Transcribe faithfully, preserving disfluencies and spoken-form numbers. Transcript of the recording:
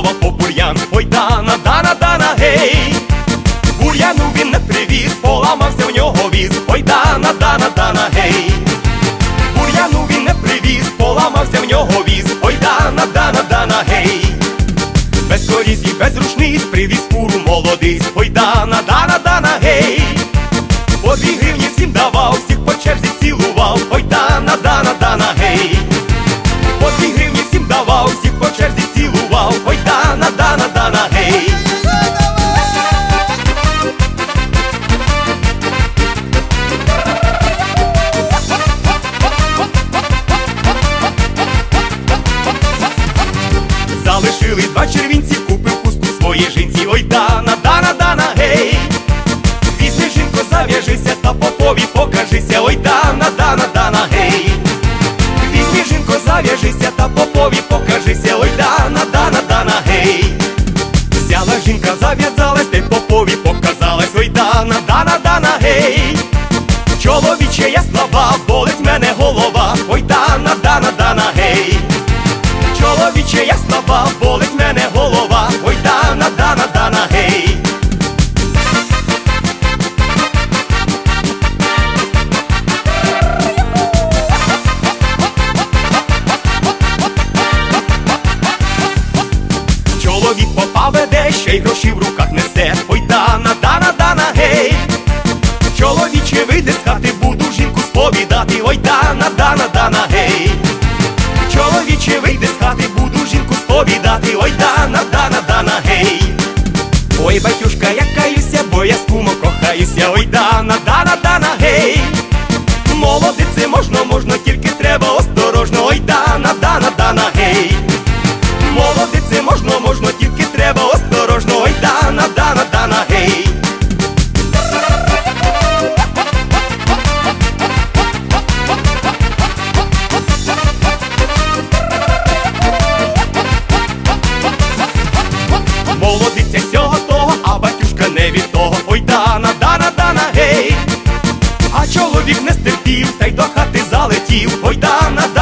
голова по бур'ян. Ой, Дана, Дана, Дана, гей. Бур'яну він не привіз, поламався в нього віз. Ой, Дана, Дана, Дана, гей. Бур'яну він не привіз, поламався в нього віз. Ой, Дана, Дана, Дана, гей. Без коліс і без рушниць привіз куру молодиць. Ой, Дана, Дана, Дана, гей. По дві гривні всім давав, всіх по черзі цілував. Ой, Дана, Дана, Дана, гей. По дві гривні всім давав, всіх по черзі цілував. Ой, Дана, Дана, Дана, гей. Залишились два червінці, купив хустку своїй жінці. Ой, Дана, Дана, Дана, гей. Візьми, жінко, зав'яжися та попові покажися. Ой, Дана, Дана, Дана, гей. Візьми, жінко, зав'яжися та попові покажися. Ой, Дана, Дана, Дана, гей. Взяла жінка, зав'язалась, та й попові показалась. Ой, Дана, Дана, Дана, гей. Чоловіче, я слаба, болить мене голова. Ой, Дана, Дана, Дана, гей. Чоловіче, я слаба, болить мене голова. Ой, Дана, Дана, Дана, гей. Чоловік попа веде, ще й гроші в руках несе. Ой, Дана, Дана, Дана, гей. Чоловіче, вийди з хати, буду жінку сповідати. Ой, Дана, Дана, Дана, гей. Чоловіче, вийди з хати, буду жінку сповідати. Ой, Дана, Дана, Дана, гей. Ой, батюшка, я каюся, бо я з кумом кохаюся. Ой, Дана, Дана, Дана, гей. Молодице можна, можна, тільки треба осторожно. Ой, Дана, Дана, Дана, гей. Молодице можна, можна, тільки треба осторожно. Ой, Дана, Дана, Дана, гей. Молодиця сього того, а батюшка не від того. Ой, Дана, Дана, Дана, гей. А чоловік не стерпів, та й до хати залетів. Ой, Дана,